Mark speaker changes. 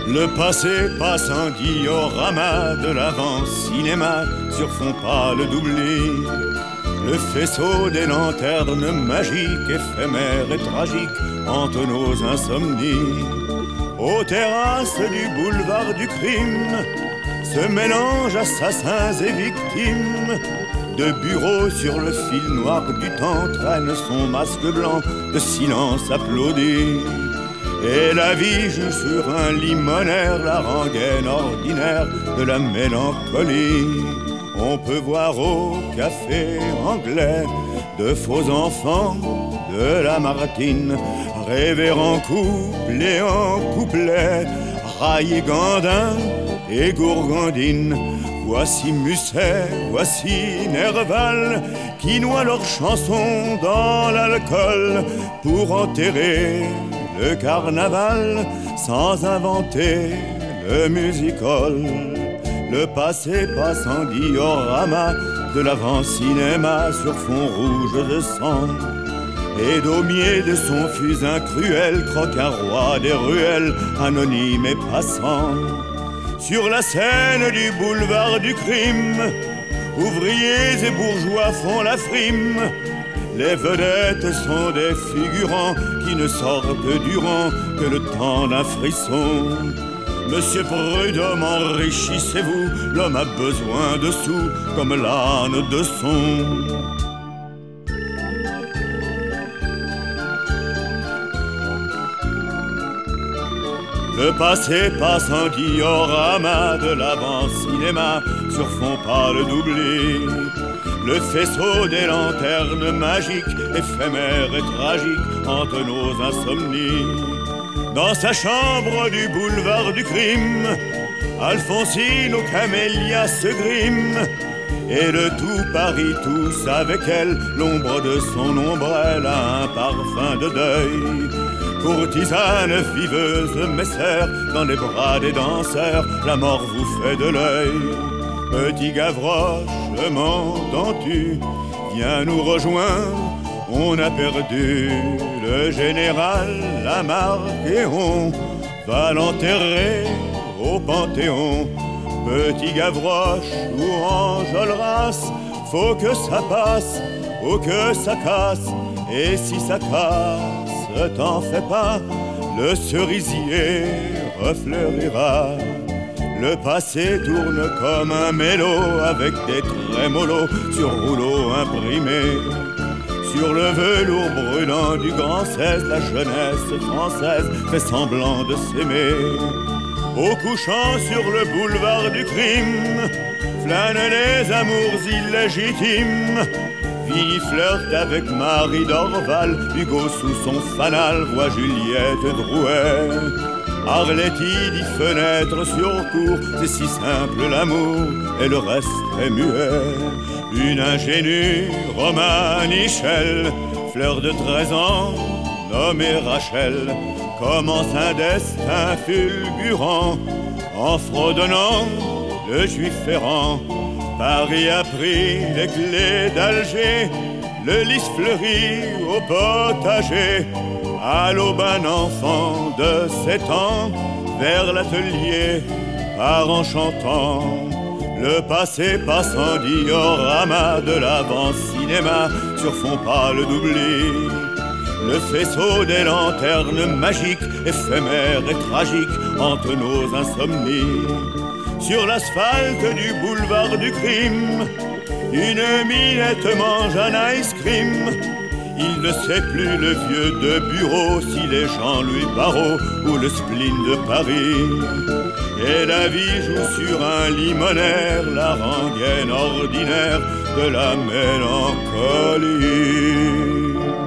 Speaker 1: Le passé passe en diorama, de l'avant cinéma sur fond pâle d'oubli. Le faisceau des lanternes magiques, éphémères et tragiques, hante nos insomnies. Aux terrasses du boulevard du crime se mélangent assassins et victimes. De bureau sur le fil noir du temps traîne son masque blanc de silence applaudi. Et la vie joue sur un limonaire la rengaine ordinaire de la mélancolie. On peut voir au café anglais de faux enfants de Lamartine rêver en couple et en couplet, railler Gandin et Gourgandine. Voici Musset, voici Nerval qui noient leurs chansons dans l'alcool pour enterrer le carnaval sans inventer le music-hall. Le passé passe en diorama, de l'avant cinéma sur fond rouge de sang. Et Daumier de son fusain cruel croque un roi des ruelles, anonyme et passant. Sur la scène du boulevard du crime, ouvriers et bourgeois font la frime. Les vedettes sont des figurants qui ne sortent du rang que le temps d'un frisson. Monsieur Prud'homme, enrichissez-vous, l'homme a besoin de sous comme l'âne de son. Le passé passe en diorama, de l'avant cinéma sur fond pâle d'oubli. Le faisceau des lanternes magiques, éphémères et tragiques, hante nos insomnies. Dans sa chambre du boulevard du crime, Alphonsine aux camélias se grime. Et de tout Paris tous avec elle, l'ombre de son ombrelle a un parfum de deuil. Courtisane, viveuse, messère, dans les bras des danseurs, la mort vous fait de l'œil. Petit Gavroche, m'entends-tu, viens nous rejoindre, on a perdu le général Lamarque et on va l'enterrer au Panthéon. Petit Gavroche ou Enjolras, faut que ça passe, faut que ça casse, et si ça casse, t'en fais pas, le cerisier refleurira. Le passé tourne comme un mélo avec des trémolos sur rouleau imprimé. Sur le velours brûlant du grand 16, la jeunesse française fait semblant de s'aimer. Au couchant sur le boulevard du crime, flânent les amours illégitimes. Vie flirte avec Marie Dorval, Hugo sous son fanal voit Juliette Drouet. Arletty dit fenêtre sur cour, c'est si simple l'amour et le reste est muet. Une ingénue romanichelle, fleur de 13 ans, nommée Rachel, commence un destin fulgurant en fredonnant le juif errant. Paris a pris les clés d'Alger, le lys fleuri au potager. À l'aube un enfant de 7 ans vers l'atelier part en chantant. Le passé passe en diorama, de l'avant cinéma sur fond pâle d'oubli. Le faisceau des lanternes magiques, éphémères et tragiques, hante nos insomnies. Sur l'asphalte du boulevard du crime, une minette mange un ice cream. Il ne sait plus le vieux de bureau s'il est Jean-Louis Barrault ou le spleen de Paris. Et la vie joue sur un limonaire la rengaine ordinaire de la mélancolie.